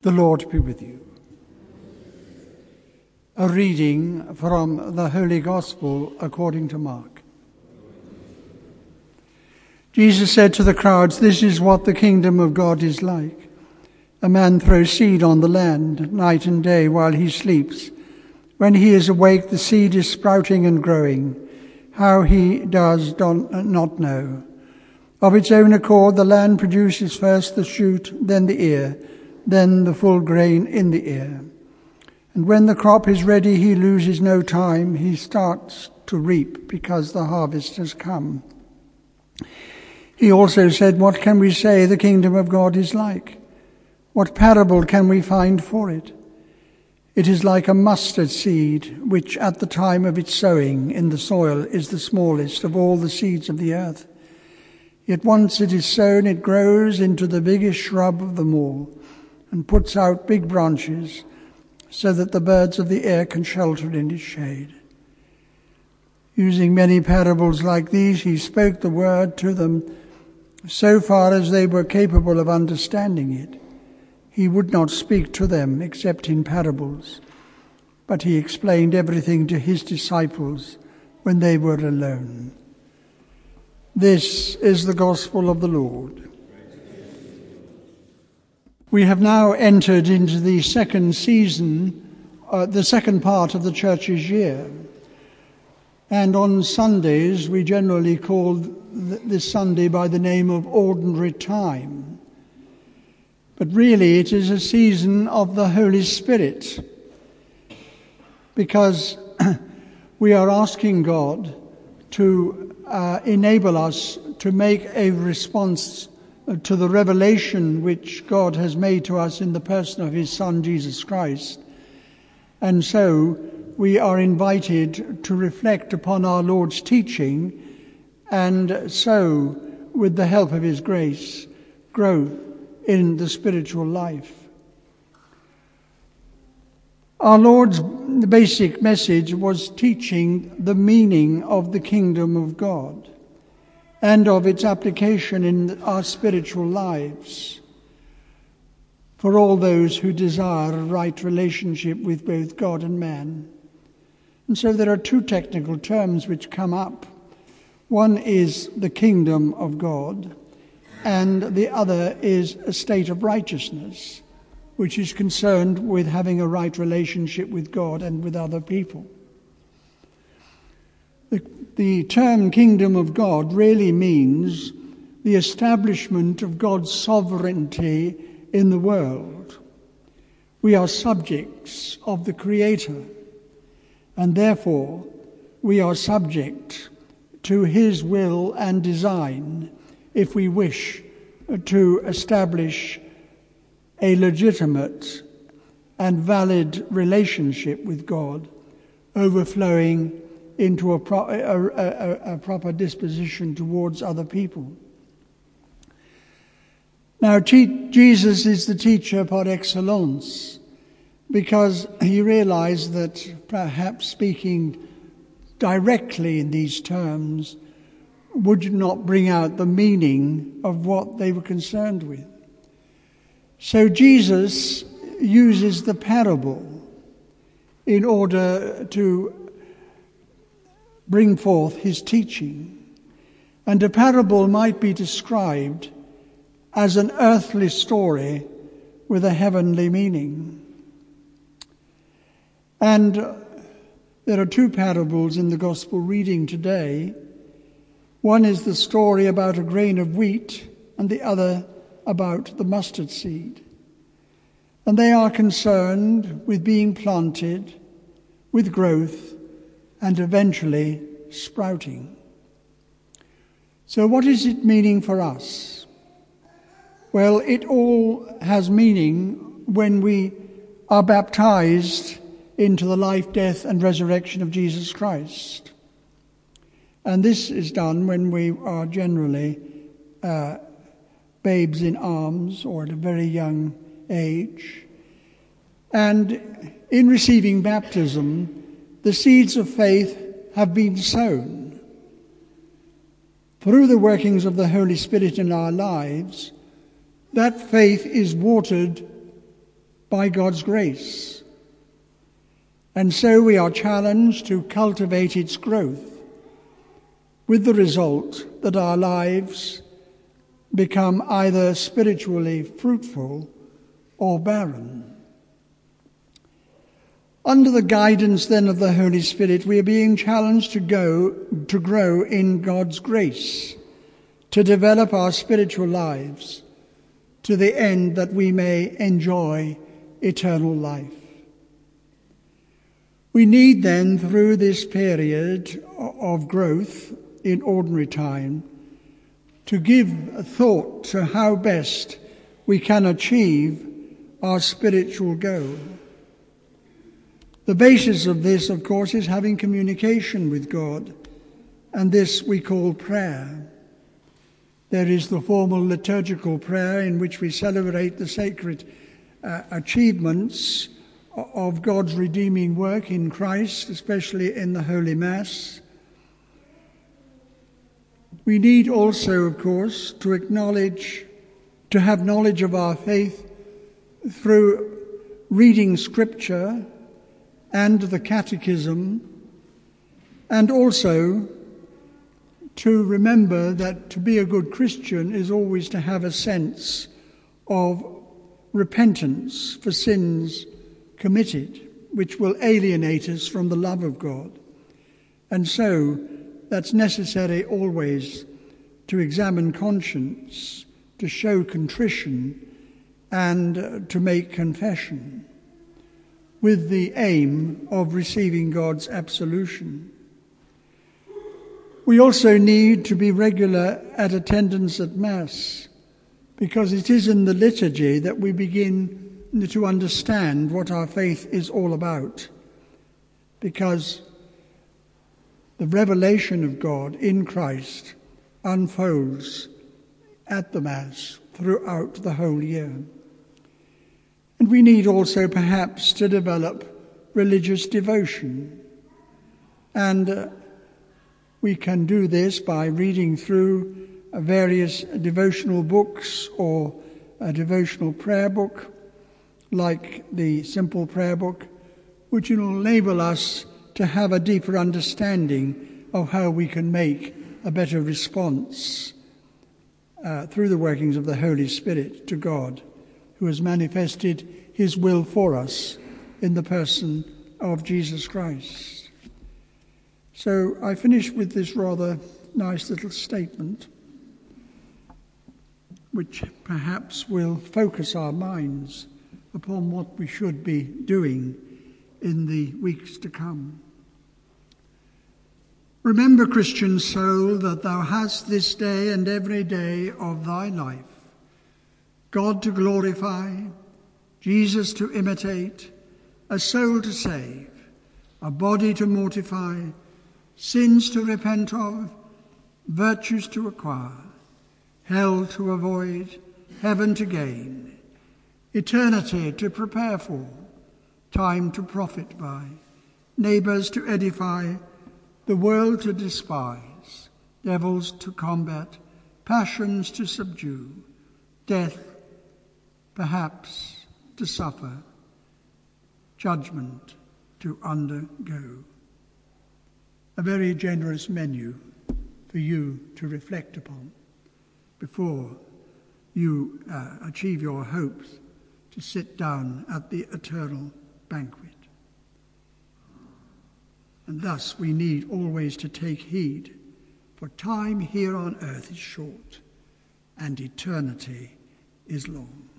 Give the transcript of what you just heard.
The Lord be with you. A reading from the Holy Gospel according to Mark. Jesus said to the crowds, "This is what the kingdom of God is like. A man throws seed on the land night and day while he sleeps. When he is awake, the seed is sprouting and growing. How he does not know. Of its own accord, the land produces first the shoot, then the ear, then the full grain in the ear. And when the crop is ready, he loses no time. He starts to reap because the harvest has come." He also said, "What can we say the kingdom of God is like? What parable can we find for it? It is like a mustard seed, which at the time of its sowing in the soil is the smallest of all the seeds of the earth. Yet once it is sown, it grows into the biggest shrub of them all, and puts out big branches, so that the birds of the air can shelter in its shade." Using many parables like these, he spoke the word to them so far as they were capable of understanding it. He would not speak to them except in parables, but he explained everything to his disciples when they were alone. This is the gospel of the Lord. We have now entered into the second season, the second part of the church's year. And on Sundays, we generally call this Sunday by the name of Ordinary Time. But really, it is a season of the Holy Spirit, because we are asking God to enable us to make a response to the revelation which God has made to us in the person of his Son, Jesus Christ. And so we are invited to reflect upon our Lord's teaching and so, with the help of his grace, grow in the spiritual life. Our Lord's basic message was teaching the meaning of the kingdom of God and of its application in our spiritual lives for all those who desire a right relationship with both God and man. And so there are two technical terms which come up. One is the kingdom of God, and the other is a state of righteousness, which is concerned with having a right relationship with God and with other people. The term kingdom of God really means the establishment of God's sovereignty in the world. We are subjects of the Creator, and therefore we are subject to his will and design if we wish to establish a legitimate and valid relationship with God, overflowing into a proper disposition towards other people. Now, Jesus is the teacher par excellence, because he realized that perhaps speaking directly in these terms would not bring out the meaning of what they were concerned with. So Jesus uses the parable in order to bring forth his teaching. And a parable might be described as an earthly story with a heavenly meaning. And there are two parables in the gospel reading today. One is the story about a grain of wheat, and the other about the mustard seed. And they are concerned with being planted, with growth, and eventually sprouting. So what is it meaning for us? Well, it all has meaning when we are baptized into the life, death, and resurrection of Jesus Christ. And this is done when we are generally babes in arms or at a very young age. And in receiving baptism, the seeds of faith have been sown. Through the workings of the Holy Spirit in our lives, that faith is watered by God's grace. And so we are challenged to cultivate its growth, with the result that our lives become either spiritually fruitful or barren. Under the guidance then of the Holy Spirit, we are being challenged to grow in God's grace, to develop our spiritual lives to the end that we may enjoy eternal life. We need then, through this period of growth in ordinary time, to give a thought to how best we can achieve our spiritual goal. The basis of this, of course, is having communication with God, and this we call prayer. There is the formal liturgical prayer in which we celebrate the sacred achievements of God's redeeming work in Christ, especially in the Holy Mass. We need also, of course, to have knowledge of our faith through reading Scripture and the Catechism, and also to remember that to be a good Christian is always to have a sense of repentance for sins committed, which will alienate us from the love of God. And so that's necessary always to examine conscience, to show contrition, and to make confession, with the aim of receiving God's absolution. We also need to be regular at attendance at Mass, because it is in the liturgy that we begin to understand what our faith is all about, because the revelation of God in Christ unfolds at the Mass throughout the whole year. And we need also perhaps to develop religious devotion. And we can do this by reading through various devotional books or a devotional prayer book, like the Simple Prayer Book, which will enable us to have a deeper understanding of how we can make a better response through the workings of the Holy Spirit to God, who has manifested his will for us in the person of Jesus Christ. So I finish with this rather nice little statement, which perhaps will focus our minds upon what we should be doing in the weeks to come. Remember, Christian soul, that thou hast this day and every day of thy life God to glorify, Jesus to imitate, a soul to save, a body to mortify, sins to repent of, virtues to acquire, hell to avoid, heaven to gain, eternity to prepare for, time to profit by, neighbours to edify, the world to despise, devils to combat, passions to subdue, death perhaps to suffer, judgment to undergo. A very generous menu for you to reflect upon before you achieve your hopes to sit down at the eternal banquet. And thus we need always to take heed, for time here on earth is short and eternity is long.